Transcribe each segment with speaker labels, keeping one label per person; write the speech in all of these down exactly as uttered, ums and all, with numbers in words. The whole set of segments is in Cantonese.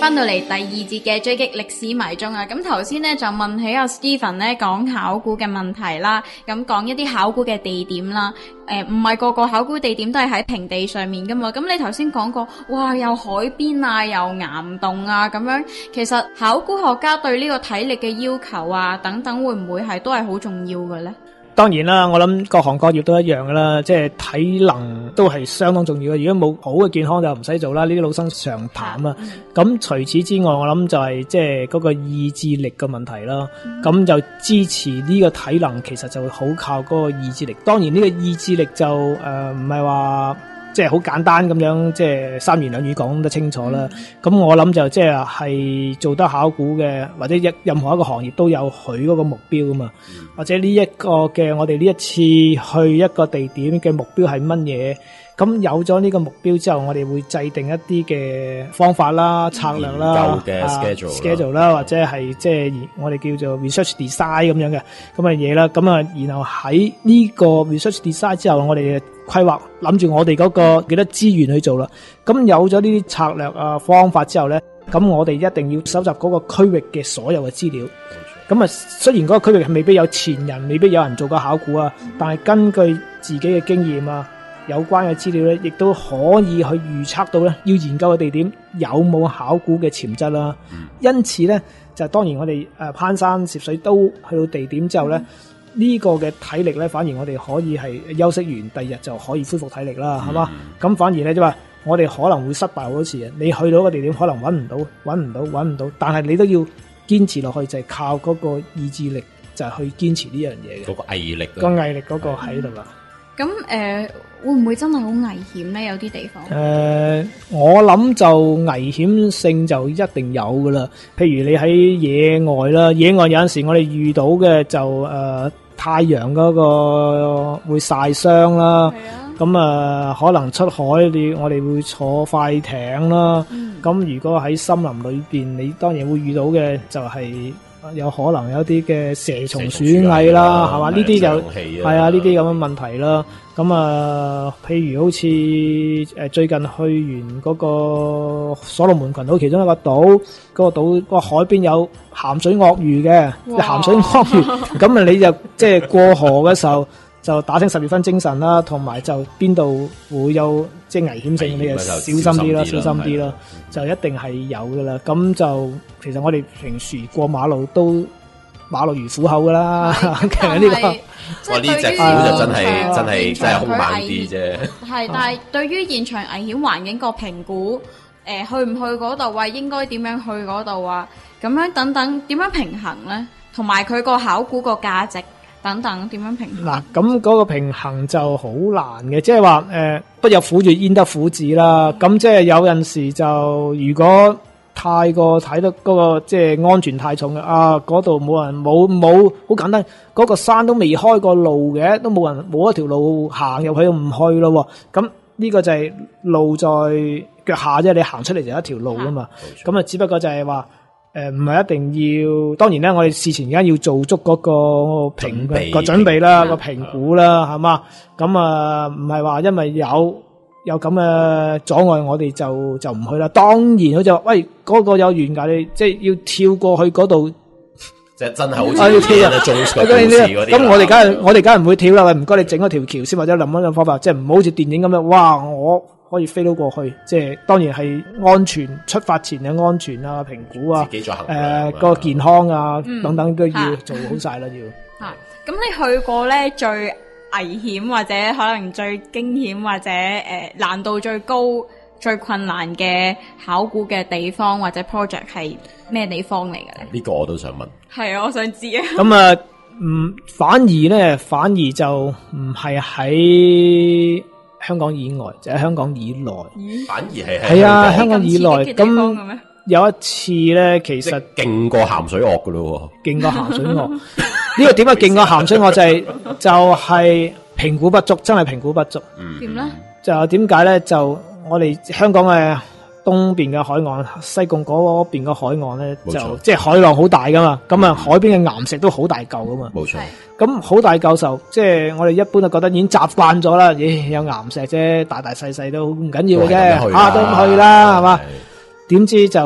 Speaker 1: 翻到嚟第二節嘅追擊歷史迷蹤啊！咁頭先咧就問起阿 Stephen 咧講考古嘅問題啦，咁講一啲考古嘅地點啦。誒唔係個個考古地點都係喺平地上面噶嘛？咁你頭先講過，哇有海邊啊，有岩洞啊咁樣。其實考古學家對呢個體力嘅要求啊等等，會唔會係都係好重要嘅咧？
Speaker 2: 當然啦，我諗各行各業都一樣噶啦，即係體能都係相當重要嘅。如果冇好嘅健康就唔使做啦，呢啲老生常談啊。咁、嗯、除此之外，我諗就係即係嗰個意志力嘅問題啦。咁、嗯、就支持呢個體能，其實就會好靠嗰個意志力。當然呢個意志力就誒唔係話即係好簡單咁樣，即係三言兩語講得清楚啦。咁、嗯、我諗就即係係做得考古嘅，或者一任何一個行業都有佢嗰個目標啊嘛。嗯、或者呢一個嘅我哋呢一次去一個地點嘅目標係乜嘢？咁有咗呢個目標之後，我哋會制定一啲嘅方法啦、策略啦、
Speaker 3: 嘅 schedule 啦、
Speaker 2: 啊、schedule 啦，或者係即係我哋叫做 research design 咁樣嘅咁嘅嘢啦。咁啊，然後喺呢個 research design 之後，我哋規劃諗住我哋嗰個幾多資源去做啦。咁有咗呢啲策略啊方法之後咧，咁我哋一定要收集嗰個區域嘅所有嘅資料。咁啊，雖然嗰個區域係未必有前人，未必有人做過考古啊，但係根據自己嘅經驗啊，有關嘅資料咧，亦都可以去預測到咧，要研究嘅地點有冇考古嘅潛質啦。嗯、因此咧，就當然我哋誒攀山涉水都去到地點之後咧，呢、嗯、個嘅體力咧，反而我哋可以係休息完，第二日就可以恢復體力啦，係嘛、嗯？咁反而咧即係話，我哋可能會失敗好多次嘅。你去到個地點可能揾唔到，揾唔到，揾唔到，但係你都要堅持落去，就係、是、靠嗰個意志力，就係、是、去堅持呢樣嘢嘅。嗰
Speaker 3: 個毅力，
Speaker 2: 個毅力嗰個喺度啦。
Speaker 1: 咁誒、呃，會唔會真係好危險咧？有啲地方誒、
Speaker 2: 呃，我諗就危險性就一定有噶啦。譬如你喺野外啦，野外有陣時我哋遇到嘅就誒、呃、太陽嗰個會曬傷啦。咁啊、呃，可能出海你我哋會坐快艇啦。咁、嗯、如果喺森林裏邊，你當然會遇到嘅就係、是。有可能有啲嘅蛇蟲鼠蟻啦，係嘛？呢啲就係啊，呢啲咁嘅問題啦。咁啊，譬如好似誒最近去完嗰個所羅門群島其中一個島，嗰、嗰個島、嗰個海邊有鹹水鱷魚嘅，鹹水鱷魚。咁啊，你就即係過河嘅時候就打醒十二分精神啦，同埋就邊度會有即係危險性，你就小心啲啦，小心啲啦，就一定係有噶啦。咁就其實我哋平時過馬路都馬路如虎口噶啦，其實呢個
Speaker 3: 哇呢隻虎就真係真係真係兇猛啲啫。
Speaker 1: 係，但係對於現場危險環境個評估，誒去唔去嗰度啊？應該點樣去嗰度啊？咁樣等等點樣平衡咧？同埋佢個考古個價值。等等點樣平衡？嗱，咁嗰個平衡就好難嘅，即係話誒，不入虎穴焉得虎子啦。咁、嗯、即係有陣時就如果太過睇得嗰、嗰個即係安全太重嘅啊，嗰度冇人冇冇好簡單，嗰、嗰個山都未開過路嘅，都冇人冇一條路行入去唔去咯。咁呢個就係路在腳下啫，你行出嚟就一條路啊嘛。咁啊，只不過就係話。誒，唔係一定要，當然咧，我哋事前而家要做足嗰個評個準備啦，個評估啦，係嘛？咁啊，唔係話因為有有咁嘅阻礙，我哋就就唔去啦。當然，佢就話喂，嗰個有懸崖，你即係要跳過去嗰度，
Speaker 3: 即係真係好似要跳啊！做嗰啲
Speaker 2: 咁我哋梗係我哋梗係唔會跳啦。唔該，你整一條橋先，或者諗一諗方法，即係唔好似電影咁樣，哇！我可以飛到過去，即係當然係安全，出發前嘅安全啊、評估啊、誒、呃、個健康啊、嗯、等等都要做好晒啦，要。嚇！咁你去過咧最危險或者可能最驚險或者誒、呃、難度最高、最困難嘅考古嘅地方或者 project 係咩地方嚟嘅咧？呢個我都想問。係啊，我想知啊。咁啊，嗯，反而咧，反而就唔係喺香港以外，就喺香港以內，反而係係啊，香港以內咁有一次咧，其實勁過鹹水鱷噶咯，勁過鹹水鱷。呢個點解勁過鹹水鱷就係就係評估不足，真係評估不足。點咧？就點解咧？就我哋香港嘅東邊嘅海岸，西貢嗰邊嘅海岸咧，就即係海浪好大噶嘛。咁啊，海邊嘅岩石都好大嚿噶嘛。冇錯。咁好大嚿時候，即係我哋一般就覺得已經習慣咗啦。咦，有岩石啫，大大細細都唔緊要嘅啫，下都唔去啦，係嘛？點知就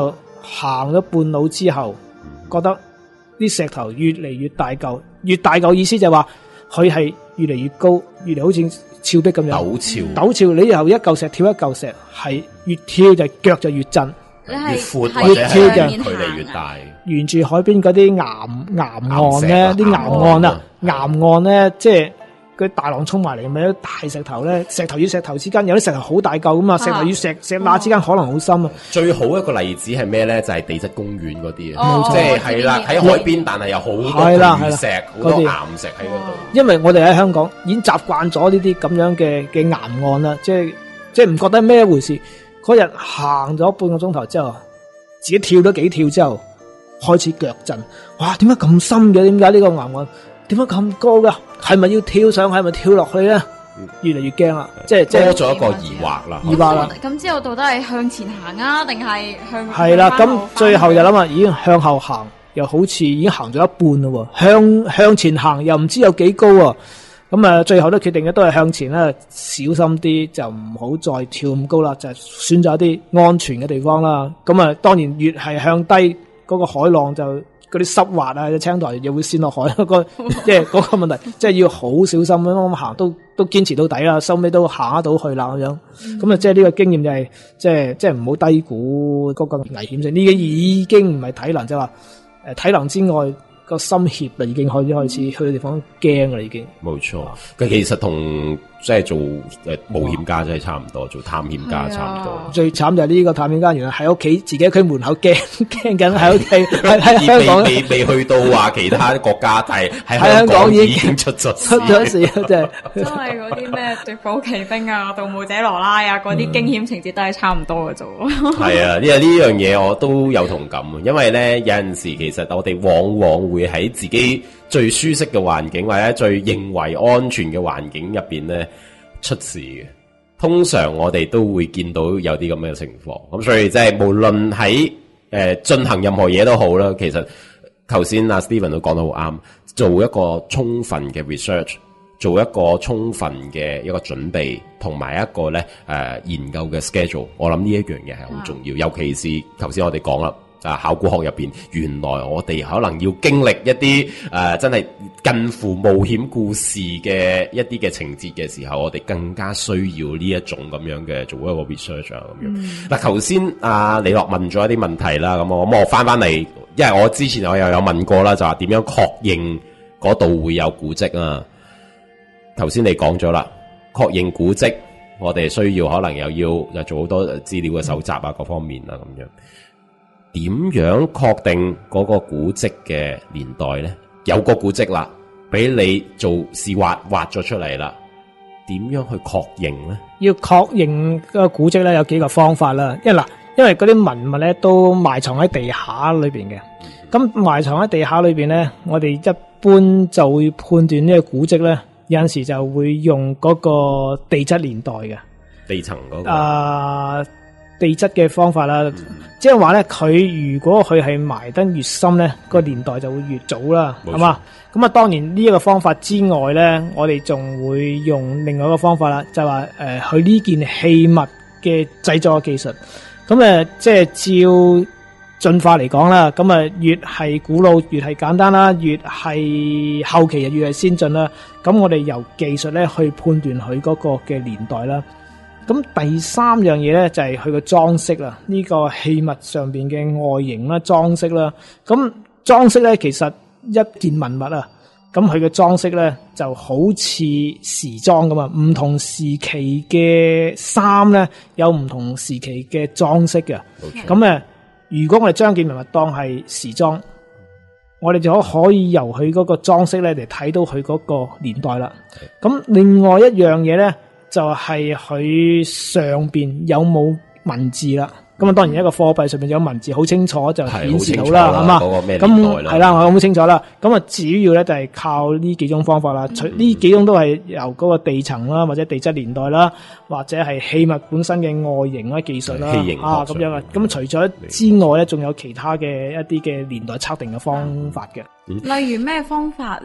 Speaker 2: 行咗半路之後，覺得啲石頭越嚟越大嚿，越大嚿意思就係話佢係越嚟越高，越嚟好似峭壁咁樣。
Speaker 3: 陡峭，
Speaker 2: 陡峭，你由一嚿石跳一嚿石，係越跳就腳就越震。
Speaker 1: 你係
Speaker 3: 越闊
Speaker 1: 係
Speaker 3: 或者係
Speaker 1: 上面
Speaker 3: 距離越
Speaker 1: 行啊
Speaker 3: 大。
Speaker 2: 沿住海邊嗰啲岩岩岸咧，啲岩岸啊，岩
Speaker 3: 岩
Speaker 2: 岸咧，即係嗰啲大浪衝埋嚟，咪有大石頭咧，石頭與石頭之間有啲石頭好大嚿咁啊，石頭與石石罅之間可能好深啊。
Speaker 3: 最好一個例子係咩咧？就係地質公園嗰啲啊，
Speaker 1: 哦
Speaker 3: 即係係啦，喺海邊，但係有好多巨石、好多岩石喺嗰度。
Speaker 2: 因為我哋喺香港已經習慣咗呢啲咁樣嘅嘅岩岸啦，即係即係唔覺得咩一回事。嗰日行咗半個鐘頭之後，自己跳咗幾跳之後，開始腳震。哇！點解咁深嘅？點解呢個岩岸點解咁高噶？係咪要跳上？係咪跳落去咧？越嚟越驚啦！即係即係
Speaker 3: 多咗一個疑惑啦。
Speaker 2: 疑惑啦。
Speaker 1: 咁之後到底係向前行啊，定係向
Speaker 2: 係啦？咁
Speaker 1: 向後
Speaker 2: 最後就諗下，已經向後行，又好似已經行咗一半咯。向向前行又唔知有幾高啊！咁啊，最後都決定嘅都係向前啦，小心啲，就唔好再跳咁高啦，就選擇一啲安全嘅地方啦。咁啊，當然越係向低，嗰個海浪就嗰啲濕滑啊，青苔又會濺落海，個即係嗰個問題，即係要好小心咁行，都都堅持到底啦，收尾都行得到去啦咁樣。咁啊，即係呢個經驗就係，即係即係唔好低估嗰個危險性。呢個已經唔係體能，即係話誒體能之外。個心怯啦，已經開始開始去嘅地方驚啦，已經。
Speaker 3: 冇錯，佢其實同即係做誒冒險家真係差唔多，做探險家差唔多。
Speaker 2: 最慘就係呢個探險家，原來喺屋企自己喺佢門口驚驚緊喺屋企，喺喺香港
Speaker 3: 未未去到話其他國家，但係喺
Speaker 2: 香港已
Speaker 3: 經出咗
Speaker 2: 出咗事啊！真係
Speaker 1: 真係嗰啲咩奪寶奇兵啊、盜墓者羅拉啊，嗰啲驚險情節都係差唔多嘅啫。
Speaker 3: 係啊，因為呢樣嘢我都有同感，因為咧有陣時其實我哋往往會喺自己最舒適嘅環境或者最認為安全嘅環境入邊咧出事嘅。通常我哋都會見到有啲咁嘅情況，咁所以即係無論喺誒進行任何嘢都好啦。其實頭先阿 Steven 都講得好啱，做一個充分嘅 research， 做一個充分嘅一個準備，同埋一個咧誒、呃、研究嘅 schedule， 我諗呢一樣嘢係好重要，尤其是頭先我哋講啦。啊！考古學入邊，原來我哋可能要經歷一啲誒、呃，真係近乎冒險故事嘅一啲嘅情節嘅時候，我哋更加需要呢一種咁樣嘅做一個 research 啊咁樣。嗱、嗯，頭先阿李樂問咗一啲問題啦，咁我咁我翻翻嚟，因為我之前我又有問過啦，就話點樣確認嗰度會有古蹟啊？頭先你講咗啦，確認古蹟，我哋需要可能又要又做好多資料嘅搜集啊，各方面啊咁樣。點樣確定嗰個古蹟嘅年代咧？有個古蹟啦，俾你做試挖挖咗出嚟啦，點樣去確認咧？要確認個古蹟咧，有幾個方法啦。因為嗱，因為嗰啲文物咧都埋藏喺地下裏邊嘅，咁埋藏喺地下裏邊咧，我哋一般就會判斷呢個古蹟咧，有陣時就會用嗰個地質年代嘅地層嗰個啊。地質嘅方法啦，即係話咧，佢如果佢係埋得越深咧，個年代就會越早啦，係嘛？咁啊，當然呢一個方法之外咧，我哋仲會用另外一個方法啦，就係話誒，佢呢件器物嘅製作技術，咁誒，即係照進化嚟講啦，咁啊，越係古老越係簡單啦，越係後期就越係先進啦。咁我哋由技術咧去判斷佢嗰個嘅年代啦。咁第三樣嘢咧就係佢個裝飾啦，呢個器物上邊嘅外形啦、裝飾啦。咁裝飾咧其實一件文物啊，咁佢嘅裝飾咧就好似時裝咁啊，唔同時期嘅衫咧有唔同時期嘅裝飾嘅。咁誒，如果我哋將件文物當係時裝，我哋就可以由佢嗰個裝飾咧嚟睇到佢嗰個年代啦。咁另外一樣嘢咧，就係佢上邊有冇文字啦，咁啊當然一個貨幣上面有文字好清楚就顯示到啦，係嘛？咁係啦，我好清楚啦。咁啊主要咧就係靠呢幾種方法啦，除呢幾種都係由嗰個地層啦，或者地質年代啦，或者係器物本身嘅外形啦、技術啦，啊咁樣啊。咁除咗之外咧，仲有其他嘅一啲嘅年代測定嘅方法嘅。
Speaker 1: 例如咩方法咧？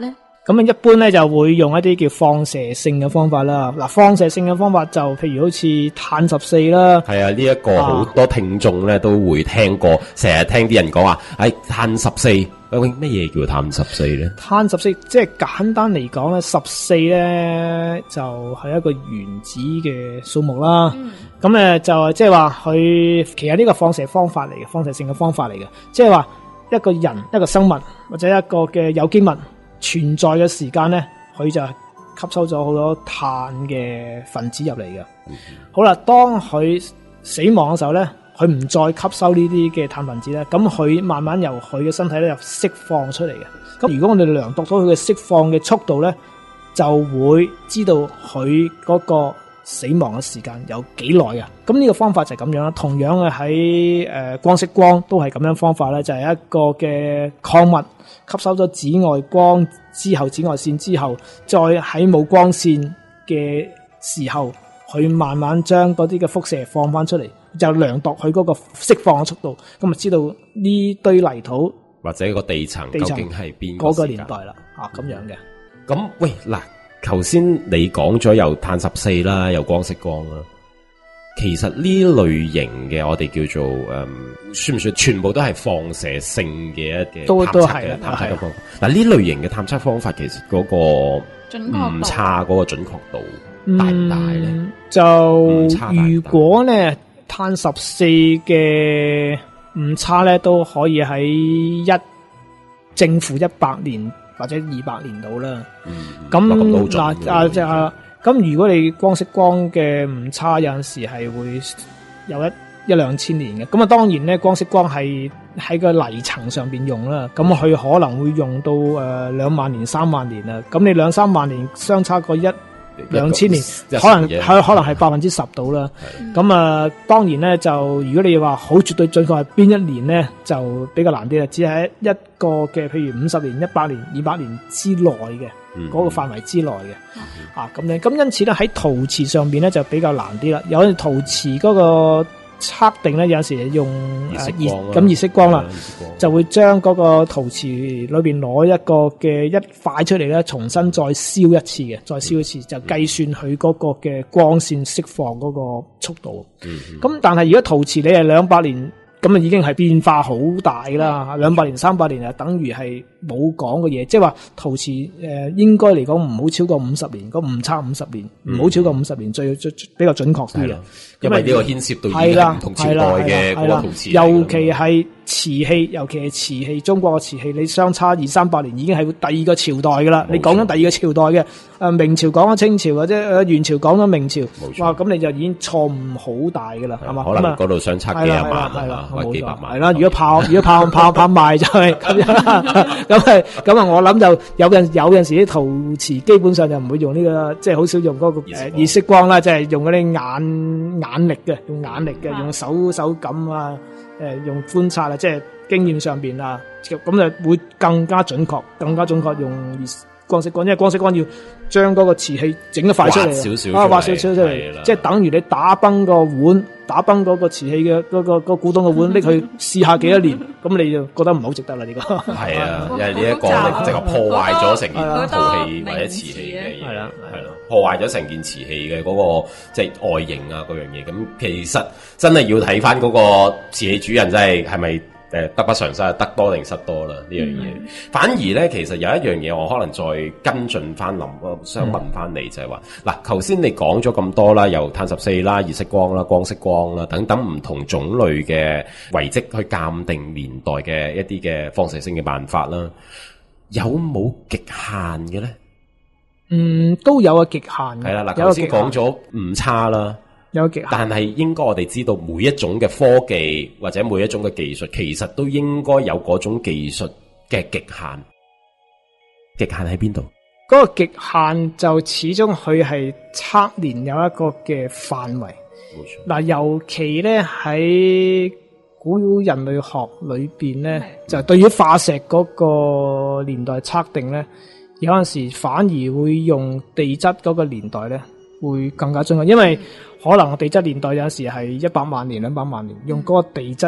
Speaker 2: 咁啊，一般咧就會用一啲叫放射性嘅方法啦。嗱，放射性嘅方法就譬如好似碳十四啦。
Speaker 3: 係啊，呢、這、一個好多聽眾咧都會聽過，成日聽啲人講話，誒、哎，碳十四，究竟咩嘢叫碳十四咧？
Speaker 2: 碳十四即係簡單嚟講咧，十四咧就係、是、一個原子嘅數目啦。咁、嗯、誒就即係話佢其實呢個放射方法嚟嘅，放射性嘅方法嚟嘅，即係話一個人一個生物或者一個嘅有機物存在嘅時間咧，佢就吸收咗好多碳嘅分子入嚟嘅。嗯、好啦，當佢死亡嘅時候咧，佢唔再吸收呢啲嘅碳分子咧，咁佢慢慢由佢嘅身體咧就釋放出嚟嘅。咁如果我哋量度到佢嘅釋放嘅速度咧，就會知道佢嗰個死亡嘅時間有幾耐嘅。咁呢個方法就係咁樣啦。同樣嘅喺誒光色光都係咁樣方法咧，就係、是、一個嘅礦物吸收咗紫外光之後，紫外線之後，再喺冇光線嘅時候，佢慢慢將嗰啲嘅輻射放翻出嚟，就量度佢嗰個釋放嘅速度，咁就知道呢堆泥土
Speaker 3: 或者個地層究竟係邊
Speaker 2: 嗰個年代啦。啊，咁樣嘅。
Speaker 3: 咁喂嗱，頭先你講咗有碳十四啦，有光色光啦。其實呢類型嘅我哋叫做誒、嗯，算唔算全部都係放射性嘅一嘅
Speaker 2: 都都係
Speaker 3: 嘅探測嘅方法？嗱，呢類型嘅探測方法其實嗰個誤差嗰個準確度大唔大咧、嗯？
Speaker 2: 就大大如果咧碳十四嘅誤差咧都可以喺一正負一百年或者二百年度啦。咁嗱啊即係。咁如果你光色光嘅誤差有陣時係會有一一兩千年嘅，咁啊當然咧光色光係喺個泥層上邊用啦，咁佢可能會用到誒兩萬年三萬年啦，咁你兩三萬年相差個一兩千年，可能係可能係百分之十到啦。咁啊當然咧就如果你話好絕對準確係邊一年咧就比較難啲啦，只係一個嘅譬如五十年、一百年、二百年之內嘅。嗰、嗯那個範圍之內嘅、嗯，啊咁咧，咁因此咧喺陶瓷上邊咧就比較難啲啦。有陶瓷嗰個測定咧，有陣時用熱咁熱色光啦、啊，就會將嗰個陶瓷裏邊攞一個嘅一塊出嚟咧，重新再燒一次嘅，再燒一次、嗯、就計算佢嗰個嘅光線釋放嗰個速度。咁、嗯、但係如果陶瓷你係兩百年。咁啊，已經係變化好大啦！兩百年、三百年啊，等於係冇講嘅嘢，即係話陶瓷誒、呃，應該嚟講唔好超過五十年，個誤差五十年，唔、嗯、好超過五十年，最最比較準確啲嘅。
Speaker 3: 因為呢個牽涉到已經唔同朝代嘅嗰個陶瓷，
Speaker 2: 尤其係瓷器，尤其係瓷器，中國嘅瓷器，你相差二三百年已經係第二個朝代噶啦。你講緊第二個朝代嘅，誒明朝講咗清朝或者誒元朝講咗明朝，哇咁你就已經錯誤好大噶啦，係嘛？
Speaker 3: 可能嗰度相差幾廿萬啊，或者幾百萬。係啦，如果炮如果炮炮炮賣就係咁樣啦。咁啊咁啊，我諗就有陣有陣時啲陶瓷基本上就唔會用呢個，即係好少用嗰個誒熱色光啦，即係用嗰啲眼眼力嘅，用眼力嘅，用手手感啊。誒，用觀察啊，即係經驗上邊啊，咁就會更加準確，更加準確用光色光，因為光色光要將嗰個瓷器整得快出嚟，啊，畫少少出嚟，即係等於你打崩個碗，打崩嗰個瓷器嘅嗰個個古董嘅碗，拎去試下幾多年，咁你就覺得唔好值得啦呢個。係啊，因為呢一個你即係破壞咗成件陶器或者瓷器嘅嘢，係啦，係咯，破壞咗成件瓷器嘅嗰個即係外形啊嗰樣嘢，咁其實真係要睇翻嗰個瓷器主人真係係咪？誒，得不償失，得多定失多啦呢樣嘢。反而咧，其實有一樣嘢我可能再跟進翻諗，我想問翻你、嗯、就係話，嗱，頭先你講咗咁多啦，由碳十四啦、熱色光啦、光色光啦等等唔同種類嘅遺跡去鑑定年代嘅一啲嘅放射性嘅辦法啦，有冇極限嘅咧？嗯，
Speaker 2: 都有個極限嘅。
Speaker 3: 係啦，嗱，頭先講咗誤差啦。
Speaker 2: 有極限，
Speaker 3: 但係應該我哋知道每一種嘅科技或者每一種嘅技術，其實都應該有嗰種技術嘅極限。極限喺邊度？
Speaker 2: 嗰個極限就始終佢係測年有一個嘅範圍。冇錯。嗱，尤其咧喺古人類學裏邊咧，就對於化石嗰個年代測定咧，有陣時反而會用地質嗰個年代咧，會更加準確，因為可能地質年代有時係一百萬年、兩百萬年，用嗰個地質咧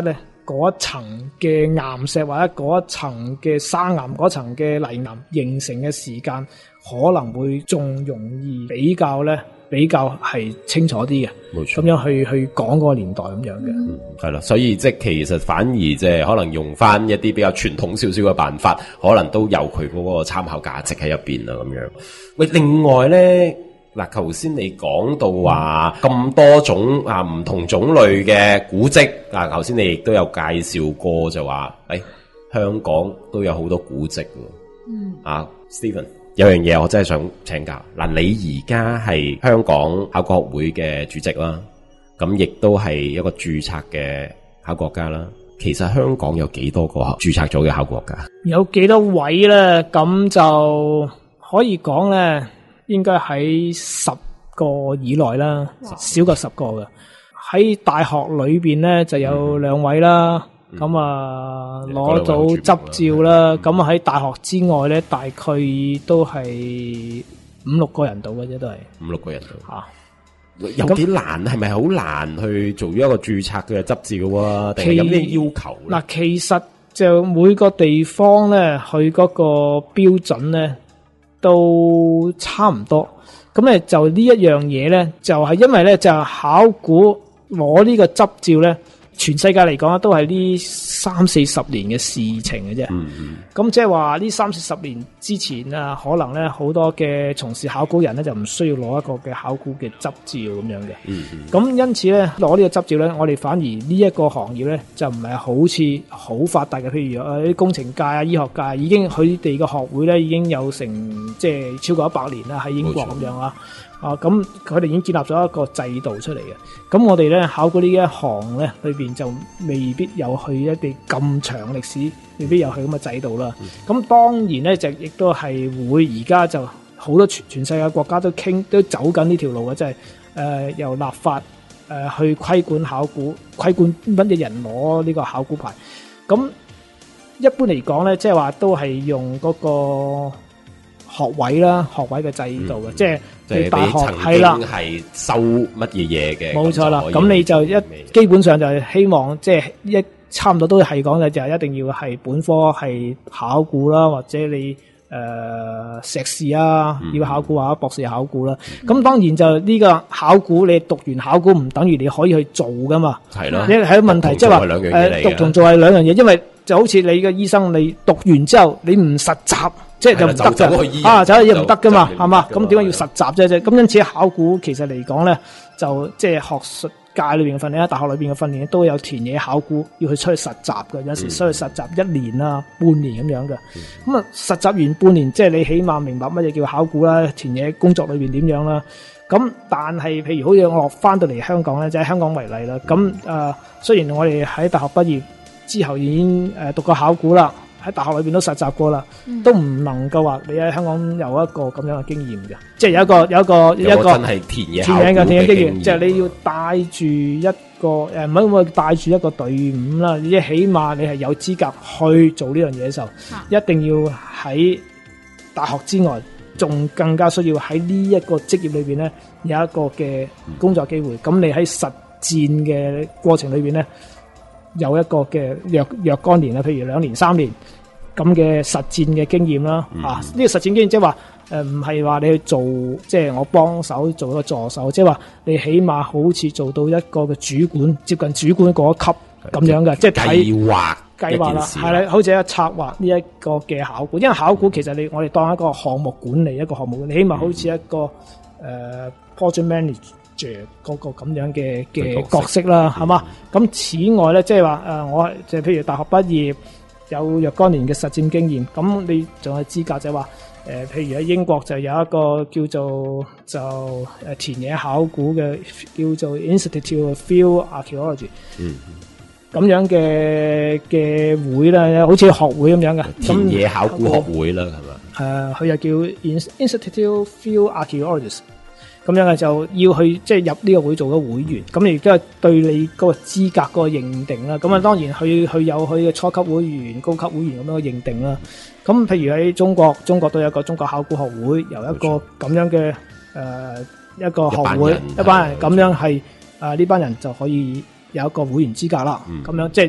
Speaker 2: 嗰一層嘅岩石或者嗰一層嘅沙岩嗰層嘅泥岩形成嘅時間，可能會仲容易比較咧。比較係清楚啲嘅，冇錯，咁樣去去講嗰個年代咁樣嘅，
Speaker 3: 嗯，係啦，所以即係其實反而即係可能用翻一啲比較傳統少少嘅辦法，可能都有佢嗰個參考價值喺入邊啦，咁樣。喂，另外咧，嗱，頭先你講到話咁多種啊唔同種類嘅古蹟，啊，頭先你亦都有介紹過就話，誒、哎，香港都有好多古蹟喎，嗯，啊 ，Stephen。有樣嘢我真係想請教，嗱，你而家係香港考古學會嘅主席啦，咁亦都係一個註冊嘅考古學家啦。其實香港有幾多個註冊咗嘅考古學家？
Speaker 2: 有幾多位咧？咁就可以講咧，應該喺十個以內啦，少過十個嘅。喺大學裏邊咧就有兩位啦。嗯咁、嗯、啊，攞到執照啦！咁喺、嗯、大學之外咧，大概都係五六個人到嘅啫，都係
Speaker 3: 五六個人到吓、啊。有幾難？係咪好難去做一個註冊嘅執照啊？定係有咩要求咧？
Speaker 2: 嗱，其實就每個地方咧，佢嗰個標準咧都差唔多。咁咧就呢一樣嘢咧，就係、是、因為咧就考古攞呢個執照咧。全世界嚟講都係呢三四十年嘅事情嘅啫。咁、嗯、即係話呢三四十年之前啊，可能咧好多嘅從事考古人咧就唔需要攞一個嘅考古嘅執照咁樣嘅。咁、嗯、因此咧攞呢個執照咧，我哋反而呢一個行業咧就唔係好似好發達嘅。譬如誒啲工程界啊、醫學界已經佢哋嘅學會咧已經有成即係超過一百年啦，喺英國咁樣啊。啊，咁佢哋已經建立咗一個制度出嚟嘅。咁我哋咧考古呢一行咧，裏邊就未必有去一啲咁長歷史，未必有去咁嘅制度啦。咁、嗯、當然咧，就亦都係會而家就好多全全世界國家都傾都走緊呢條路嘅，即係誒由立法誒、呃、去規管考古，規管乜嘢人攞呢個考古牌。咁一般嚟講咧，即係話都係用嗰個學位啦，學位嘅制度嘅、嗯，即係。
Speaker 3: 即係大學係啦，係收乜嘢嘢嘅？
Speaker 2: 冇錯啦，咁你就一基本上就係希望即係一差唔多都係講嘅，就係一定要係本科係考古啦，或者你誒、呃、碩士啊、嗯、要考古或者博士考古啦。咁、嗯、當然就呢個考古，你讀完考古唔等於你可以去做噶嘛。係咯，係一個問題，即係話誒讀同做係兩樣嘢，因為就好似你嘅醫生，你讀完之後你唔實習。即係就唔得嘅，啊，走去醫唔得噶嘛，係嘛？咁點解要實習啫？啫咁因此考古其實嚟講咧，就即係學術界裏邊嘅訓練啦，大學裏邊嘅訓練都有田野考古要去出去實習嘅，有時需要實習一年啊、半年咁樣嘅。咁、嗯、啊，實習完半年，即係你起碼明白乜嘢叫考古啦，田野工作裏邊點樣啦。咁但係譬如好似我翻到嚟香港咧，即係香港為例啦。咁誒、呃，雖然我哋喺大學畢業之後已經誒讀過考古啦。喺大學裏邊都實習過啦、嗯，都唔能夠話你喺香港有一個咁樣嘅經驗嘅，即係有一個有一個一個
Speaker 3: 真係田野
Speaker 2: 田野嘅田野經驗，即係你要帶住一個誒唔係唔係帶住一個隊伍啦，你起碼你係有資格去做呢樣嘢嘅時候，一定要喺大學之外，仲更加需要喺呢一個職業裏邊咧有一個嘅工作機會。咁、嗯、你喺實戰嘅過程裏邊咧。有一個嘅若若干年啦，譬如兩年、三年咁嘅實戰嘅經驗啦、嗯，啊，呢、這個實戰經驗即係話，誒唔係話你去做，即、就、係、是、我幫手做一個助手，即係話你起碼好似做到一個嘅主管，接近主管嗰一級咁樣嘅，即係計劃計劃啦，係啦，好似一個策劃呢一個嘅考古，因為考古其實你我哋當一個項目管理一個項目，你起碼好似一個誒、呃、project manager。嗰個咁樣嘅嘅角色啦，係嘛？咁此外咧，即係話誒，我即係譬如大學畢業有若干年嘅實戰經驗，咁你仲有資格就係話誒，譬如喺英國就有一個叫做就誒田野考古嘅叫做 Institute of Field Archaeology，嗯，咁樣嘅嘅會咧，好似學會咁樣嘅
Speaker 3: 田野考古學會啦，係嘛？誒，佢又叫 Institute of Field Archaeologists。咁樣嘅就要去即係入呢個會做嘅會員，咁亦都係對你嗰個資格嗰個認定啦。咁啊當然佢佢有佢嘅初級會員、高級會員咁樣嘅認定啦。咁譬如喺中國，中國都有一個中國考古學會，由一個咁樣嘅誒、呃、一個學會，一班人，一班人咁樣係啊呢班人就可以有一個會員資格啦。咁、嗯、樣即係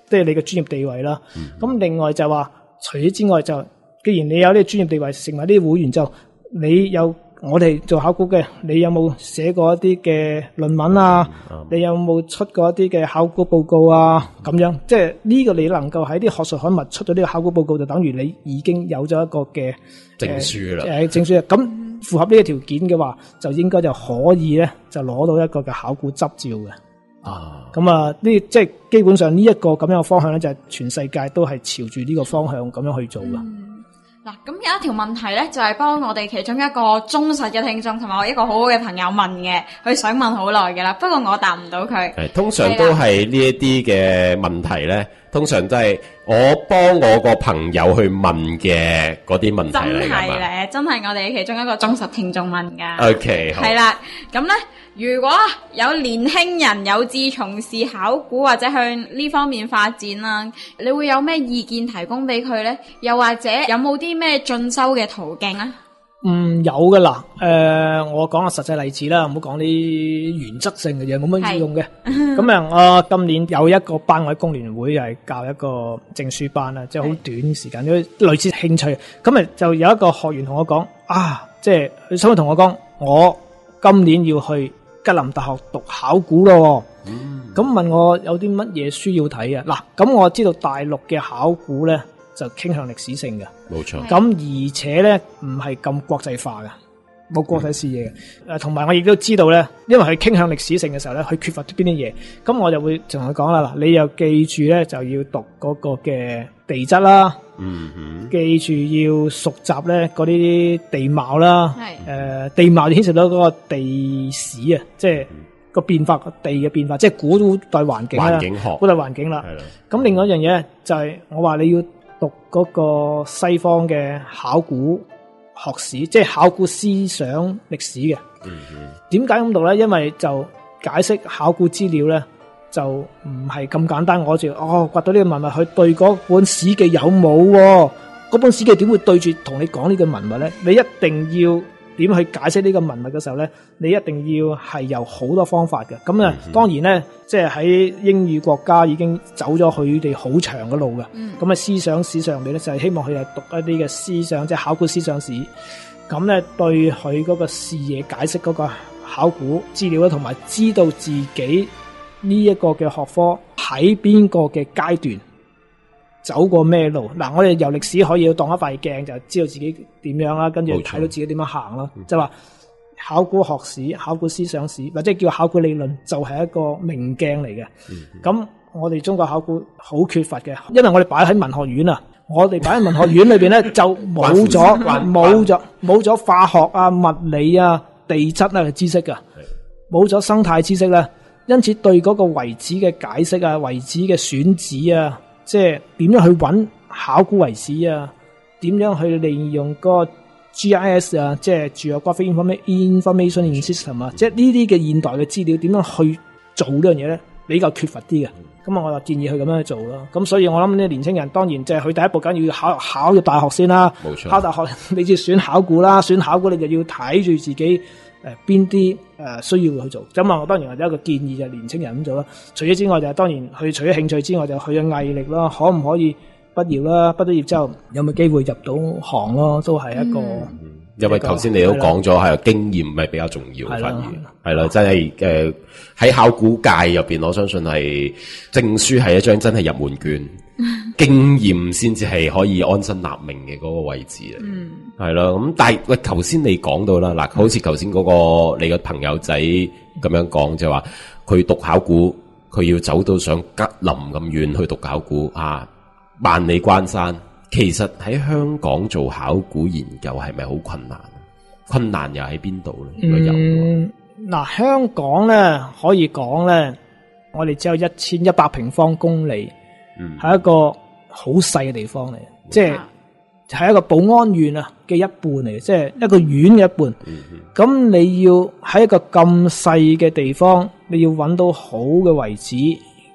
Speaker 2: 即係你嘅專業地位啦。咁、
Speaker 3: 嗯、
Speaker 2: 另外就話，除此之外就，既然你有呢個專業地位，成為呢啲會員之後，你有我哋做考古嘅，你有冇寫過一啲嘅論文啊？嗯、你有冇出過一啲嘅考古報告啊？咁、嗯、樣，即係呢個你能夠喺啲學術刊物出咗呢個考古報告，就等於你已經有咗一個嘅證書啦。誒、呃，證書啦。咁符合呢個條件嘅話，就應該就可以咧，就攞到一個嘅考古執照嘅。啊，咁啊，呢即係基本上呢一個咁樣嘅方向咧，就係全世界都係朝住呢個方向咁樣去做噶。
Speaker 1: 嗱、嗯，咁有一條問題咧，就係幫我哋其中一個忠實嘅聽眾同埋我一個好好嘅朋友問嘅，佢想問好耐嘅啦，不過我答唔到佢。係通常都係呢一啲嘅問題咧，通常都係我幫我個朋友去問嘅嗰啲問題嚟㗎嘛。真係咧，真係我哋其中一個忠實聽眾問㗎。OK，係啦，咁咧。如果有年輕人有志從事考古或者向呢方面發展啦，你會有咩意見提供俾佢呢？又或者有冇啲咩進修嘅途徑啊？嗯，有噶啦。誒、呃，我講下實際例子啦，唔好講啲原則性嘅嘢，冇乜用嘅。咁啊，我今年有一個班，我喺工聯會係教一個證書班啦，即係好短時間，類似興趣。咁啊，就有一個學員同我講啊，即係佢想同我講，我今年要去吉林大學讀考古咯，咁、嗯、問我有啲乜嘢書要睇啊？嗱，咁我知道大陸嘅考古咧就傾向歷史性嘅，冇錯。咁而且咧唔係咁國際化嘅，冇國際視野嘅。誒，同埋我亦都知道咧，因為佢傾向歷史性嘅時候咧，佢缺乏啲邊啲嘢。咁我就會同佢講啦，嗱，你又記住咧就要讀嗰個嘅地質啦。嗯哼，記住要熟習咧嗰啲地貌啦，係誒、呃、地貌就牽涉到嗰個地史啊，即係個變化，個地嘅變化，即係古代環境啦，環境學，古代環境啦。係啦。咁另外一樣嘢就係我話你要讀嗰個西方嘅考古學史，即係考古思想歷史嘅。嗯哼，點解咁讀咧？因為就解釋考古資料咧。就唔係咁簡單，我就哦掘到呢個文物，佢對嗰本史記有冇、哦？嗰本史記點會對住同你講呢個文物咧？你一定要點去解釋呢個文物嘅時候咧？你一定要係有好多方法嘅。咁啊、嗯，當然咧，即係喺英語國家已經走咗佢哋好長嘅路嘅。咁、嗯、啊，思想史上面咧就係、是、希望佢係讀一啲嘅思想，即係考古思想史。咁咧對佢嗰個視野解釋嗰個考古資料咧，同埋知道自己。呢、這、一個嘅學科喺邊個嘅階段走過咩路？嗱，我哋由歷史可以要當一塊鏡，就知道自己點樣啦，跟住睇到自己點樣行啦。就話、是、考古學史、考古思想史，或者叫考古理論，就係、是、一個明鏡嚟嘅。咁、嗯、我哋中國考古好缺乏嘅，因為我哋擺喺文學院啊，我哋擺喺文學院裏邊咧就冇咗冇咗冇咗化學啊、物理啊、地質啊嘅知識噶，冇咗生態知識咧。因此對嗰個遺址嘅解釋啊，遺址嘅選址啊，即係點樣去揾考古遺址啊，點樣去利用嗰個 G I S 啊，即係 Geographic Information System 啊，即係呢啲嘅現代嘅資料點樣去做呢樣嘢咧，比較缺乏啲嘅。咁啊，我就建議佢咁樣去做咯。咁所以我諗呢年青人當然即係佢第一步梗要考考入大學先啦。冇錯。考大學你就選考古啦，選考古你就要睇住自己。誒邊啲誒需要去做？咁啊，我當然有一個建議就係年青人咁做啦。除咗之外就係當然佢除咗興趣之外就佢嘅毅力啦，可唔可以畢業啦？畢咗業之後有冇機會入到行咯？都係一個。嗯、因為頭先你都講咗係經驗係比較重要，反而係啦，真係誒喺考古界入邊，我相信係證書係一張真係入門券。經驗先至係可以安身立命嘅嗰個位置嚟，係、嗯、啦。咁但係喂，頭先你講到啦，嗱，好似頭先嗰個你個朋友仔咁樣講，就話佢讀考古，佢要走到上吉林咁遠去讀考古啊，萬里關山。其實喺香港做考古研究係咪好困難？困難又喺邊度咧？如果有，嗱、嗯，香港咧可以講咧，我哋只有一千一百平方公里。嗯，係一個好細嘅地方嚟，即係係一個寶安縣啊嘅一半嚟，即係一個縣嘅一半。咁、嗯、你要喺一個咁細嘅地方，你要揾到好嘅遺址，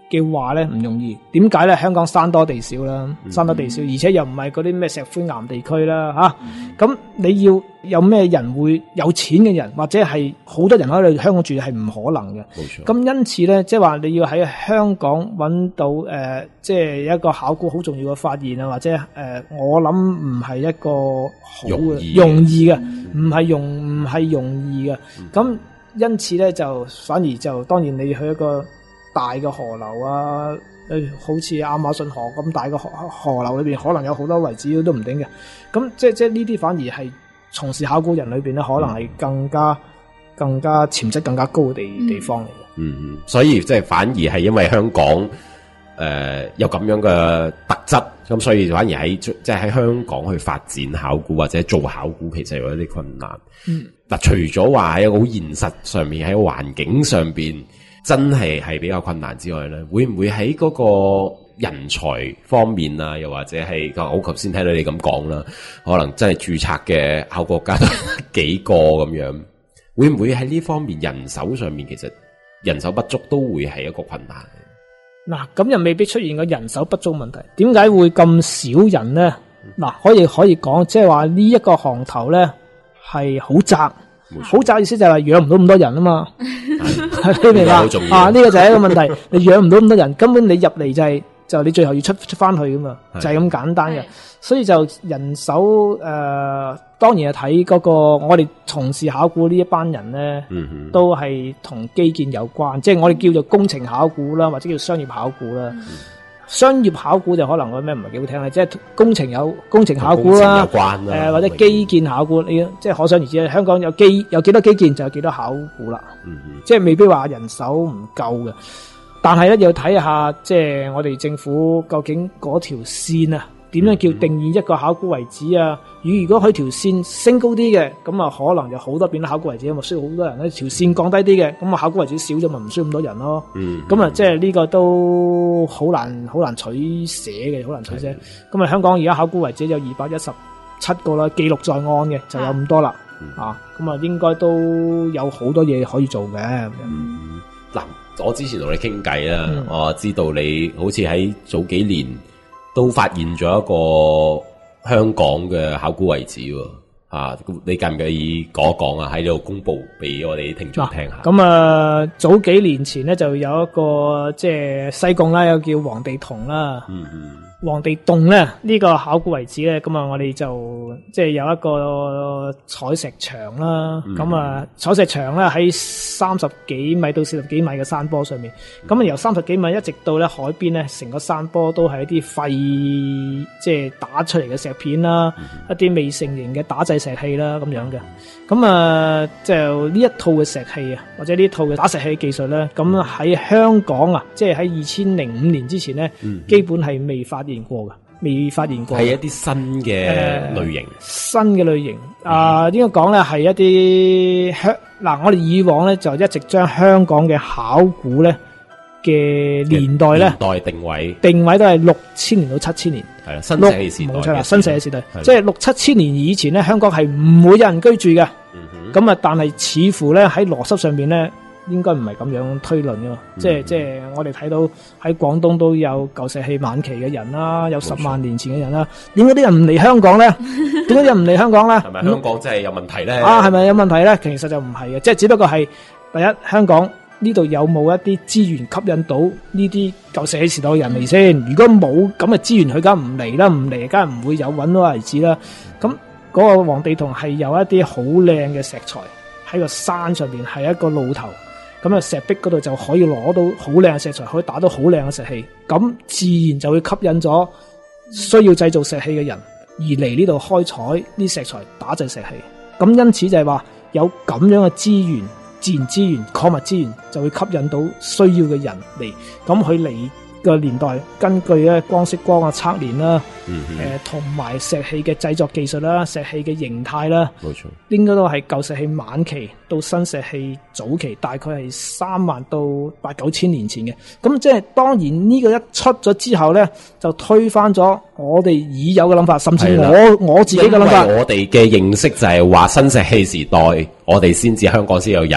Speaker 2: 嘅話咧唔容易。點解咧？香港山多地少啦，山多地少，而且又唔係嗰啲咩石灰岩地區啦吓。咁、啊、你要有咩人會有錢嘅人，或者係好多人喺度香港住係唔可能嘅。冇錯。咁因此咧，即係話你要喺香港揾到誒、呃，即係一個考古好重要嘅發現啊，或者誒、呃，我諗唔係一個好嘅容易嘅，唔係容唔係容易嘅。咁、嗯、因此咧，就反而就當然你去一個大嘅河流啊，誒，好似亞馬遜河咁大嘅河河流裏邊，可能有好多遺址都唔定嘅。咁即係即係呢啲反而係從事考古人裏邊咧，可能係更加、嗯、更加潛質更加高嘅地、嗯、地方嚟嘅。嗯嗯，
Speaker 3: 所以即係反而係因為香港誒、呃、有咁樣嘅特質，咁所以反而喺即係喺香港去發展考古或者做考古，其實有一啲困難。嗯，嗱，除咗話喺一個好現實上面，喺個環境上邊。真係係比較困難之外咧，會唔會喺嗰個人才方面啊，又或者係我頭先聽到你咁講啦，可能真係註冊嘅考古家幾個咁樣，會唔會喺呢方面人手上面其實人手不足都會係一個困難？
Speaker 2: 嗱，咁又未必出現個人手不足問題，點解會咁少人咧？嗱，可以可以講，即係話呢一個行頭咧係好窄。好窄意思就係話養唔到咁多人啊嘛，你明白啊？呢、這個就係一個問題，你養唔到咁多人，根本你入嚟就係、是、就你最後要出出翻去噶嘛，就係、是、咁簡單嘅。所以就人手誒、呃，當然係睇嗰個我哋從事考古呢一班人咧、嗯，都係同基建有關，即、就、係、是、我哋叫做工程考古啦，或者叫商業考古啦。嗯商業考古就可能個咩唔係幾好聽啦，即係工程有工程考古啦，誒、呃、或者基建考古，你即係可想而知，香港有基有幾多基建就有幾多考古啦、嗯，即係未必話人手唔夠嘅，但係咧要睇下即係我哋政府究竟嗰條線啊，點樣叫定義一個考古遺址啊？如如果佢條線升高啲嘅，咁啊可能就好多變咗考古遺址，咪需要好多人咧；條線降低啲嘅，咁啊考古遺址少咗，咪唔需要咁多人咯。嗯，咁啊即係呢個都好難好難取捨嘅，好難取捨。咁啊香港而家考古遺址有二百一十七個啦，記錄在案嘅就有咁多啦、嗯。啊，咁啊應該都有好多嘢可以做嘅。
Speaker 3: 嗯，嗱，我之前同你傾偈啦，我知道你好似喺早幾年都發現咗一個香港嘅考古遺址喎，啊，你介唔介意講一講啊？喺呢度公佈俾我哋聽眾聽下。
Speaker 2: 咁啊，早幾年前咧就有一個即係西貢啦，有叫黃地洞啦。嗯嗯。黃地洞咧呢、呢個考古遺址咧，咁啊我哋就即係有一個採石場啦。咁、嗯、啊採石場咧喺三十幾米到四十幾米嘅山坡上面，咁、嗯、啊由三十幾米一直到咧海邊咧，成個山坡都係一啲廢即係打出嚟嘅石片啦、嗯，一啲未成形嘅打製石器啦咁樣嘅。咁啊就呢一套嘅石器啊，或者呢一套嘅打石器技術咧，咁喺香港啊，即係喺二千零五年之前咧、嗯，基本係未發現過嘅，未發現過。係
Speaker 3: 一啲新嘅類型，呃、新
Speaker 2: 嘅類型。啊、呃，應該講咧係一啲香嗱，我哋以往咧就一直將香港嘅考古咧嘅年代咧，
Speaker 3: 年代定位
Speaker 2: 定位都係六千年到七千年。
Speaker 3: 係啦，新石器時代。
Speaker 2: 冇錯啦，新石器時代，即係六七千年以前咧，香港係唔會有人居住嘅。咁、嗯、啊，但係似乎咧喺邏輯上面咧，應該唔係咁樣推論噶嘛。即係即係我哋睇到喺廣東都有舊石器晚期嘅人啦，有十萬年前嘅人啦。點解啲人唔嚟香港咧？點解啲人唔嚟香港咧？係
Speaker 3: 咪香港真係有問題咧？
Speaker 2: 啊，係咪有問題咧？其實就唔係嘅，即係只不過係第一，香港呢度有冇一啲資源吸引到呢啲舊石器時代嘅人嚟先？如果冇咁嘅資源，佢梗唔嚟啦，唔嚟梗係唔會有揾到遺址啦。咁嗰個黃地洞係有一啲好靚嘅石材喺個山上邊，係一個路頭，咁啊石壁嗰度就可以攞到好靚嘅石材，可以打到好靚嘅石器，咁自然就會吸引咗需要製造石器嘅人而嚟呢度開採啲石材打製石器。咁因此就係話有咁樣嘅資源、自然資源、礦物資源，就會吸引到需要嘅人嚟。咁佢嚟個年代，根據咧光色光啊測年啦，誒同埋石器嘅製作技術啦、石器嘅形態啦，冇錯，應該都係舊石器晚期到新石器早期，大概係三萬到八九千年前嘅。咁即係當然呢個一出咗之後咧，就推翻咗我哋已有嘅諗法，甚至我我自己嘅諗法。
Speaker 3: 因為我哋嘅認識就係話新石器時代，我哋先至香港先有人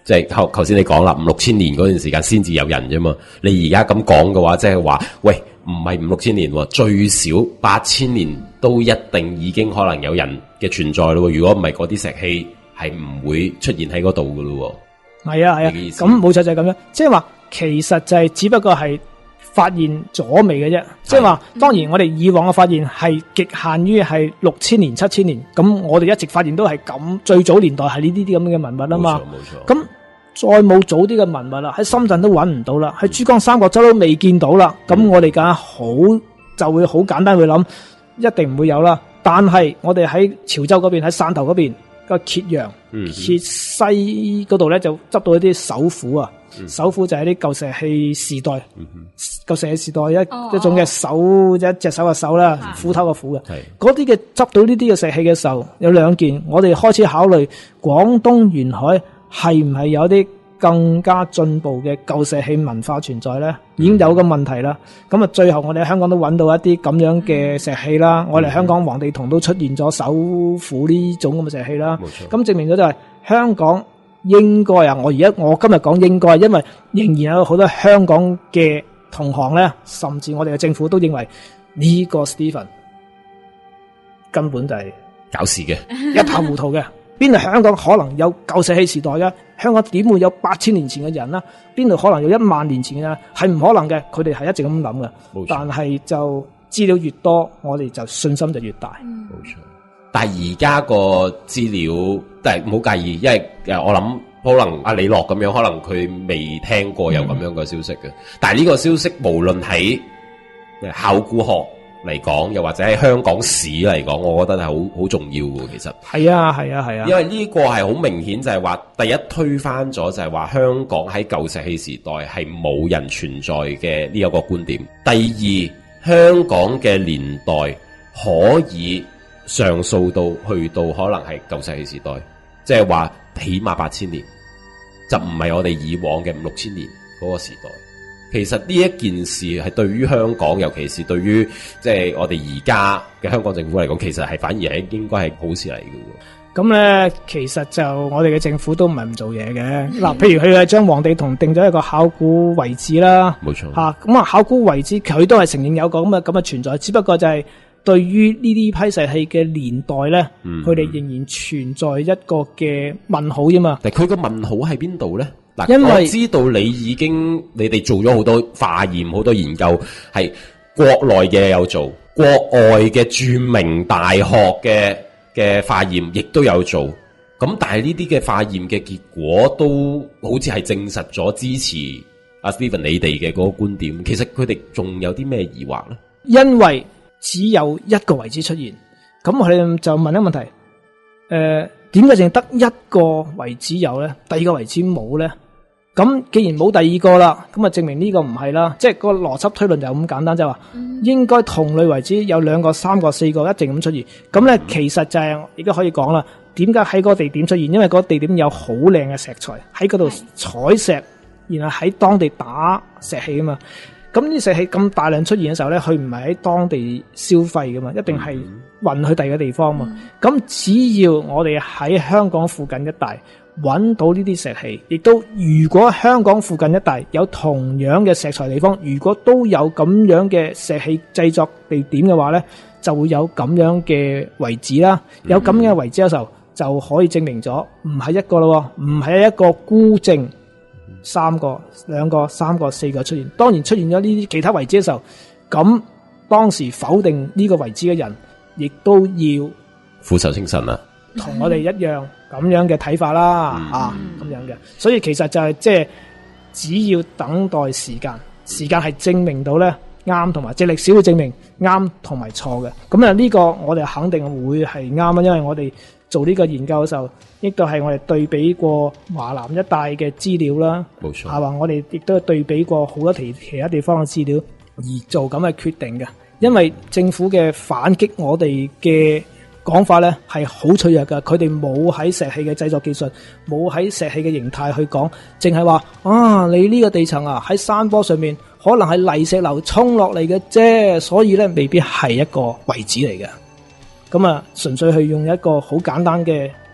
Speaker 3: 即係頭頭先你講啦，五六千年嗰段時間先至有人啫嘛。你而家咁講嘅話，即係話，喂，唔係五六千年，最少八千年都一定已經可能有人嘅存在咯。如果唔係，嗰啲石器係唔會出現喺嗰度噶咯。
Speaker 2: 係啊係啊，咁冇錯就係咁樣，即係話其實就係只不過係發現咗未嘅啫。即係話，當然我哋以往嘅發現係極限於係六千年、七千年，咁我哋一直發現都係咁，最早年代係呢啲啲咁嘅文物啊嘛。冇錯，咁再冇早啲嘅文物啦，喺深圳都揾唔到啦，喺珠江三角洲都未見到啦。咁、嗯、我哋梗係好就會好簡單會諗，一定唔會有啦。但係我哋喺潮州嗰邊，喺汕頭嗰邊個揭陽、嗯、揭西嗰度咧，就執到一啲手斧啊。嗯、手斧就係啲舊石器時代，舊、嗯、石器時代一、哦、一種嘅手，一隻手嘅手啦，斧頭嘅斧嘅。嗰啲嘅執到呢啲嘅石器嘅時候，有兩件，我哋開始考慮廣東沿海係唔係有啲更加進步嘅舊石器文化存在咧？已經有個問題啦。咁啊，最後我哋喺香港都揾到一啲咁樣嘅石器啦。嗯、我哋香港黃地銅都出現咗手斧呢種咁嘅石器啦。冇錯。咁證明咗就係香港應該啊！我而家我今日講應該，因為仍然有好多香港嘅同行咧，甚至我哋嘅政府都認為呢個 Stephen 根本就係
Speaker 3: 搞事嘅，
Speaker 2: 一塌糊塗嘅。邊度香港可能有舊石器時代嘅？香港點會有八千年前嘅人啦？邊度可能有一萬年前嘅？係唔可能嘅。佢哋係一直咁諗嘅。但係就資料越多，我哋就信心就越大。冇錯。
Speaker 3: 但係而家個資料，即係唔好介意，因為誒我諗可能阿李樂咁樣，可能佢未聽過有咁樣嘅消息嘅。嗯、但係呢個消息無論喺考古學嚟講，又或者喺香港史嚟講，我覺得係好好重要嘅。其實
Speaker 2: 係啊係啊係啊，
Speaker 3: 因為呢個係好明顯就係話，第一推翻咗就係話香港喺舊石器時代係冇人存在嘅呢一個觀點。第二，香港嘅年代可以上溯到去到可能係舊石器時代，即係話起碼八千年，就唔係我哋以往嘅五六千年嗰個時代。其實呢一件事係對於香港，尤其是對於即係我哋而家嘅香港政府嚟講，其實係反而係應該係好事嚟嘅。
Speaker 2: 咁咧，其實就我哋嘅政府都唔係唔做嘢嘅。嗱，譬如佢係將黃地銅定咗一個考古遺址啦，冇錯吓。咁啊，考古遺址佢都係承認有個咁嘅咁嘅存在，只不過就係對於呢啲批石器嘅年代咧，佢、嗯、哋仍然存在一個嘅問號啫嘛。
Speaker 3: 但係佢個問號喺邊度咧？嗱，因為我知道你已經你哋做咗好多化驗，好多研究，係國內嘅有做，國外嘅著名大學嘅嘅化驗亦都有做。咁但係呢啲嘅化驗嘅結果都好似係證實咗支持阿 Stephen 你哋嘅嗰個觀點。其實佢哋仲有啲咩疑惑咧？
Speaker 2: 因為只有一個遺址出現，咁我哋就問一個問題：誒、呃，點解淨係得一個遺址有咧？第二個遺址冇咧？咁既然冇第二個啦，咁啊證明呢個唔係啦，即係個邏輯推論就咁簡單，即係話應該同類遺址有兩個、三個、四個一直咁出現。咁咧其實就係亦都可以講啦，點解喺嗰個地點出現？因為嗰個地點有好靚嘅石材喺嗰度採石，然後喺當地打石器啊嘛。咁呢石器咁大量出現嘅時候咧，佢唔係喺當地消費噶嘛，一定係運去第二個地方嘛。咁只要我哋喺香港附近一帶揾到呢啲石器，亦都如果香港附近一帶有同樣嘅石材地方，如果都有咁樣嘅石器製作地點嘅話呢，就會有咁樣嘅遺址啦。有咁樣嘅遺址嘅時候，就可以證明咗唔係一個咯，唔係一個孤證，三個、兩個、三個、四個出現。當然出現咗呢啲其他遺址嘅時候，咁當時否定呢個遺址嘅人，亦都要
Speaker 3: 俯首稱臣啦，
Speaker 2: 同我哋一樣。咁樣嘅睇法啦，嗯、啊，咁樣嘅，所以其實就係即係只要等待時間，時間係證明到咧啱，同埋即係歷史會證明啱同埋錯嘅。咁啊呢個我哋肯定會係啱啊，因為我哋做呢個研究嘅時候，亦都係我哋對比過華南一帶嘅資料啦，冇錯，係話我哋亦都係對比過好多其其他地方嘅資料而做咁嘅決定嘅。因為政府嘅反擊我哋嘅講法咧係好脆弱㗎，佢哋冇喺石器嘅製作技術，冇喺石器嘅形態去講，淨係話啊，你呢個地層啊喺山坡上面，可能係泥石流沖落嚟嘅啫，所以咧未必係一個遺址嚟嘅。咁啊，純粹係用一個好簡單嘅咁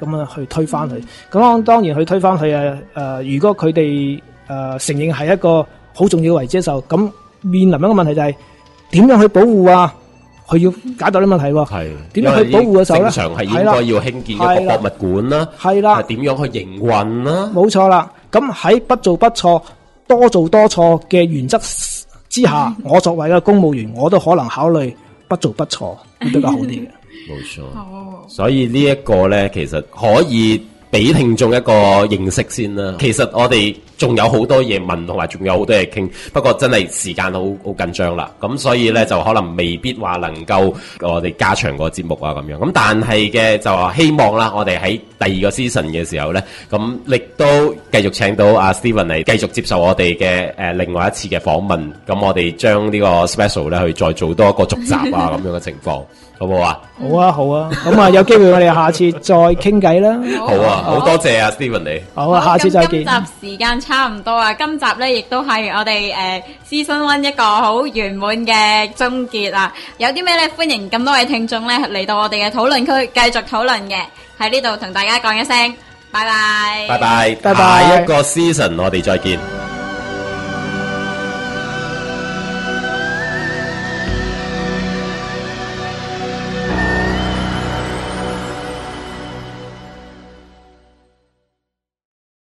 Speaker 2: 咁樣去推翻佢。咁、嗯、當然去推翻佢啊誒，如果佢哋誒承認係一個好重要嘅遺址嘅時候，咁面臨一個問題就係、是、點樣去保護啊？佢要解答啲問題喎。係點樣去保護嘅時候咧？正常係應該要興建一個博物館啦。係啦，點樣去營運啦？冇錯啦。咁喺不做不錯、多做多錯嘅原則之下，我作為一個公務員，我都可能考慮不做不錯，會比較好啲嘅。冇錯。所以呢一個咧，其實可以俾聽眾一個認識先啦。其實我哋仲有好多嘢問，同埋仲有好多嘢傾。不過真係時間好好緊張啦，咁所以咧就可能未必話能夠我哋加長個節目啊咁樣。咁但係嘅就話希望啦，我哋喺第二個 season 嘅時候咧，咁亦都繼續請到阿 Steven 嚟繼續接受我哋嘅誒另外一次嘅訪問。咁我哋將呢個 special 咧去再做多一個續集啊咁樣嘅情況。好唔好啊？好啊，好啊。咁啊，有機會我哋下次再傾偈啦。好啊，好多謝啊 Steven 你。好啊，下次再見。今集時間差唔多啊，今集咧亦都係我哋誒 Season One 一個好圓滿嘅終結啦。有啲咩咧？歡迎咁多位聽眾咧嚟到我哋嘅討論區繼續討論嘅。喺呢度同大家講一聲，拜拜。拜拜，拜拜。下一個 season 我哋再見。